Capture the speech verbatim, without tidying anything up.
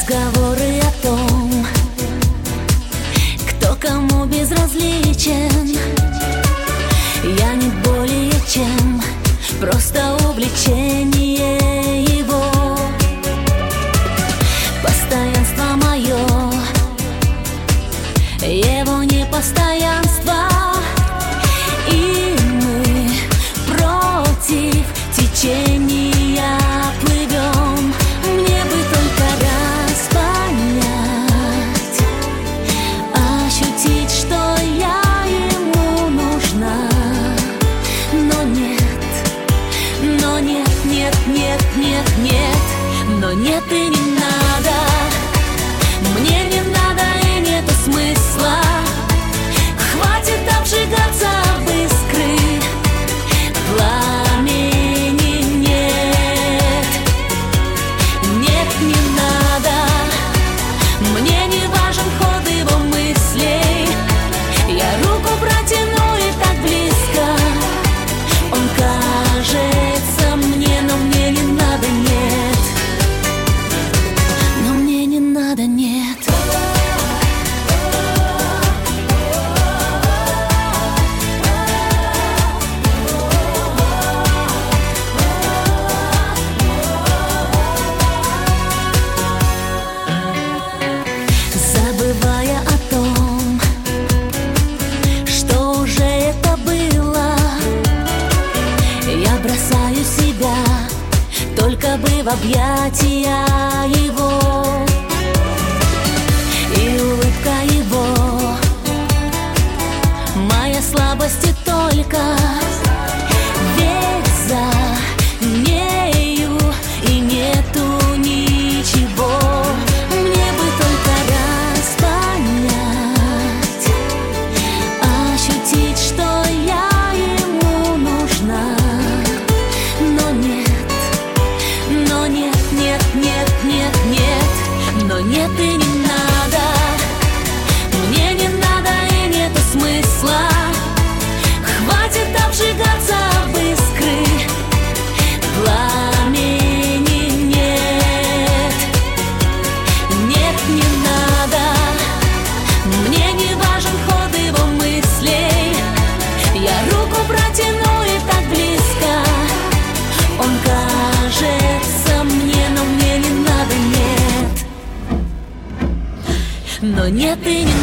Разговоры о том, кто кому безразличен, я не более чем просто увлечение его. Постоянство мое, его непостоянство, и мы против течения плывем. Мне бы только раз понять, ощутить, что я ему нужна. Но нет, но нет, нет, нет, нет, нет, но нет и не надо. Мне не надо и нету смысла, хватит обжигаться об искры, пламени нет. Нет, не надо, мне не важен ход его мыслей. Я руку протяну и так близко, он кажется мне, но мне не надо, нет. Но мне не надо, нет. Забывая о том, что уже это было, я бросаю себя, только бы в объятия его. И улыбка его, моя слабость и только, ведь за нею и нету ничего. Мне бы только раз понять, ощутить, что я ему нужна. Но нет, но нет, нет, нет, нет, нет, но нет и не надо. Мне не надо и нету смысла, хватит обжигаться об искры, пламени нет. Нет, не надо, мне не важен ход его мыслей. Я руку протяну и так близко, он кажется мне, но мне не надо, нет. Но нет и не